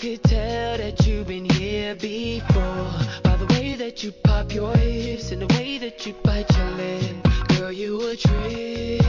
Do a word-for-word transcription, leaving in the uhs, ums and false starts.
could tell that you've been here before, by the way that you pop your hips and the way that you bite your lip. Girl, you a trip.